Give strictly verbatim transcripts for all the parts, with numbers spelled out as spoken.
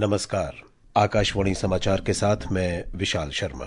नमस्कार। आकाशवाणी समाचार के साथ मैं विशाल शर्मा।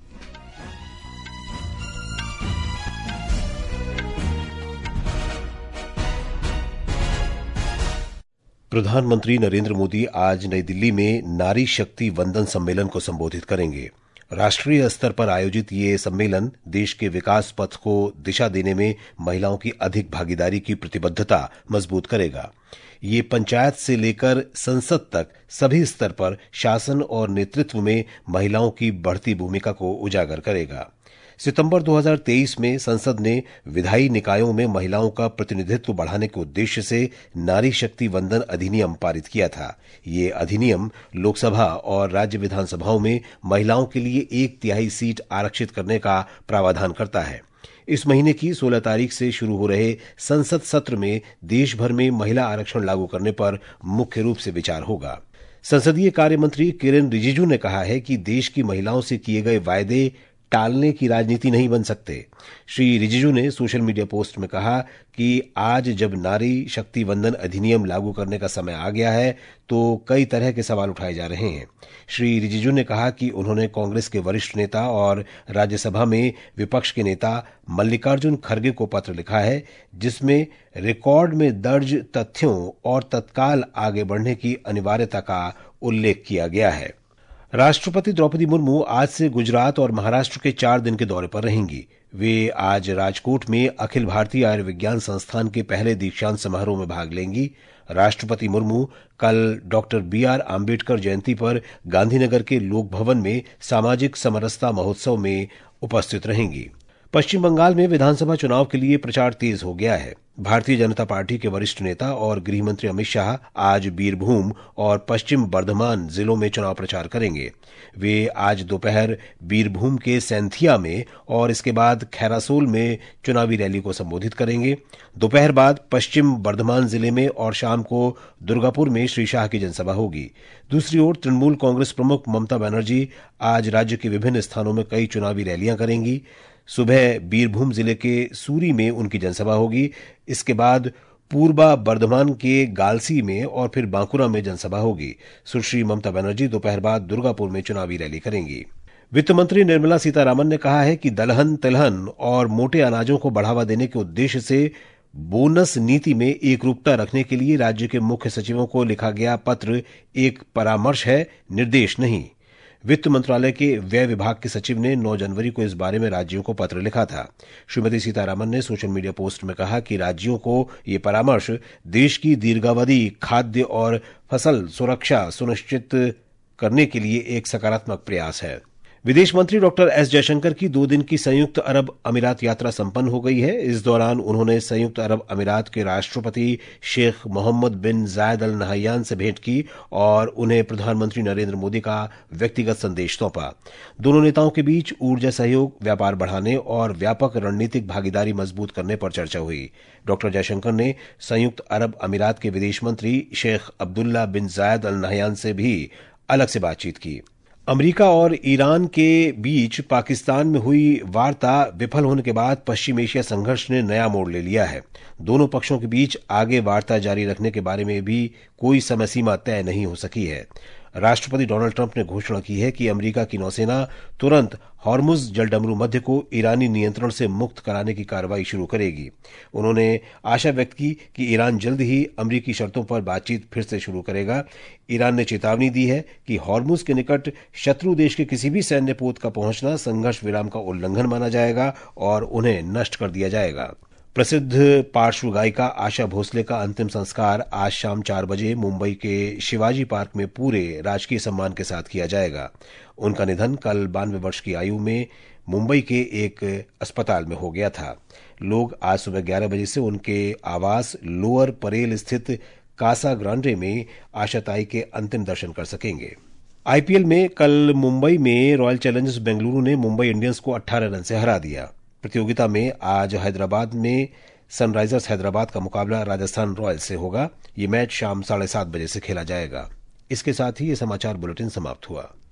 प्रधानमंत्री नरेंद्र मोदी आज नई दिल्ली में नारी शक्ति वंदन सम्मेलन को संबोधित करेंगे। राष्ट्रीय स्तर पर आयोजित ये सम्मेलन देश के विकास पथ को दिशा देने में महिलाओं की अधिक भागीदारी की प्रतिबद्धता मजबूत करेगा। ये पंचायत से लेकर संसद तक सभी स्तर पर शासन और नेतृत्व में महिलाओं की बढ़ती भूमिका को उजागर करेगा। सितंबर दो हज़ार तेईस में संसद ने विधायी निकायों में महिलाओं का प्रतिनिधित्व बढ़ाने के उद्देश्य से नारी शक्ति वंदन अधिनियम पारित किया था। ये अधिनियम लोकसभा और राज्य विधानसभाओं में महिलाओं के लिए एक तिहाई सीट आरक्षित करने का प्रावधान करता है। इस महीने की सोलह तारीख से शुरू हो रहे संसद सत्र में देश भर में महिला आरक्षण लागू करने पर मुख्य रूप से विचार होगा। संसदीय कार्य मंत्री किरेन रिजिजू ने कहा है कि देश की महिलाओं से किए गए वायदे टालने की राजनीति नहीं बन सकते। श्री रिजिजू ने सोशल मीडिया पोस्ट में कहा कि आज जब नारी शक्ति वंदन अधिनियम लागू करने का समय आ गया है तो कई तरह के सवाल उठाए जा रहे हैं। श्री रिजिजू ने कहा कि उन्होंने कांग्रेस के वरिष्ठ नेता और राज्यसभा में विपक्ष के नेता मल्लिकार्जुन खड़गे को पत्र लिखा है, जिसमें रिकॉर्ड में दर्ज तथ्यों और तत्काल आगे बढ़ने की अनिवार्यता का उल्लेख किया गया है। राष्ट्रपति द्रौपदी मुर्मू आज से गुजरात और महाराष्ट्र के चार दिन के दौरे पर रहेंगी। वे आज राजकोट में अखिल भारतीय आयुर्विज्ञान संस्थान के पहले दीक्षांत समारोह में भाग लेंगी। राष्ट्रपति मुर्मू कल डॉक्टर बी आर आम्बेडकर जयंती पर गांधीनगर के लोक भवन में सामाजिक समरसता महोत्सव में उपस्थित रहेंगी। पश्चिम बंगाल में विधानसभा चुनाव के लिए प्रचार तेज हो गया है। भारतीय जनता पार्टी के वरिष्ठ नेता और गृह मंत्री अमित शाह आज बीरभूम और पश्चिम बर्धमान जिलों में चुनाव प्रचार करेंगे। वे आज दोपहर बीरभूम के सैंथिया में और इसके बाद खैरासोल में चुनावी रैली को संबोधित करेंगे। दोपहर बाद पश्चिम बर्धमान जिले में और शाम को दुर्गापुर में श्री शाह की जनसभा होगी। दूसरी ओर तृणमूल कांग्रेस प्रमुख ममता बनर्जी आज राज्य के विभिन्न स्थानों में कई चुनावी रैलियां करेंगी। सुबह बीरभूम जिले के सूरी में उनकी जनसभा होगी। इसके बाद पूर्वा बर्धमान के गालसी में और फिर बांकुरा में जनसभा होगी। सुश्री ममता बनर्जी दोपहर बाद दुर्गापुर में चुनावी रैली करेंगी। वित्त मंत्री निर्मला सीतारामन ने कहा है कि दलहन तिलहन और मोटे अनाजों को बढ़ावा देने के उद्देश्य से बोनस नीति में एकरूपता रखने के लिए राज्य के मुख्य सचिवों को लिखा गया पत्र एक परामर्श है, निर्देश नहीं। वित्त मंत्रालय के व्यय विभाग के सचिव ने नौ जनवरी को इस बारे में राज्यों को पत्र लिखा था। श्रीमती सीतारामन ने सोशल मीडिया पोस्ट में कहा कि राज्यों को ये परामर्श देश की दीर्घावधि खाद्य और फसल सुरक्षा सुनिश्चित करने के लिए एक सकारात्मक प्रयास है। विदेश मंत्री डॉक्टर एस जयशंकर की दो दिन की संयुक्त अरब अमीरात यात्रा संपन्न हो गई है। इस दौरान उन्होंने संयुक्त अरब अमीरात के राष्ट्रपति शेख मोहम्मद बिन जायद अल नहयान से भेंट की और उन्हें प्रधानमंत्री नरेंद्र मोदी का व्यक्तिगत संदेश सौंपा। दोनों नेताओं के बीच ऊर्जा सहयोग, व्यापार बढ़ाने और व्यापक रणनीतिक भागीदारी मजबूत करने पर चर्चा हुई। डॉक्टर जयशंकर ने संयुक्त अरब अमीरात के विदेश मंत्री शेख अब्दुल्ला बिन जायद अल नहयान से भी अलग से बातचीत की। अमेरिका और ईरान के बीच पाकिस्तान में हुई वार्ता विफल होने के बाद पश्चिम एशिया संघर्ष ने नया मोड़ ले लिया है। दोनों पक्षों के बीच आगे वार्ता जारी रखने के बारे में भी कोई समय सीमा तय नहीं हो सकी है। राष्ट्रपति डोनाल्ड ट्रंप ने घोषणा की है कि अमेरिका की नौसेना तुरंत हॉर्मुज जलडमरू मध्य को ईरानी नियंत्रण से मुक्त कराने की कार्रवाई शुरू करेगी। उन्होंने आशा व्यक्त की कि ईरान जल्द ही अमेरिकी शर्तों पर बातचीत फिर से शुरू करेगा। ईरान ने चेतावनी दी है कि हॉर्मुज के निकट शत्रु देश के किसी भी सैन्य पोत का पहुंचना संघर्ष विराम का उल्लंघन माना जाएगा और उन्हें नष्ट कर दिया जाएगा। प्रसिद्ध पार्श्व गायिका आशा भोसले का अंतिम संस्कार आज शाम चार बजे मुंबई के शिवाजी पार्क में पूरे राजकीय सम्मान के साथ किया जाएगा। उनका निधन कल बानवे वर्ष की आयु में मुंबई के एक अस्पताल में हो गया था। लोग आज सुबह ग्यारह बजे से उनके आवास लोअर परेल स्थित कासा ग्रांडे में आशाताई के अंतिम दर्शन कर सकेंगे। आईपीएल में कल मुंबई में रॉयल चैलेंजर्स बेंगलुरु ने मुंबई इंडियंस को अठारह रन से हरा दिया। प्रतियोगिता में आज हैदराबाद में सनराइजर्स हैदराबाद का मुकाबला राजस्थान रॉयल्स से होगा। ये मैच शाम साढ़े सात बजे से खेला जाएगा। इसके साथ ही ये समाचार बुलेटिन समाप्त हुआ।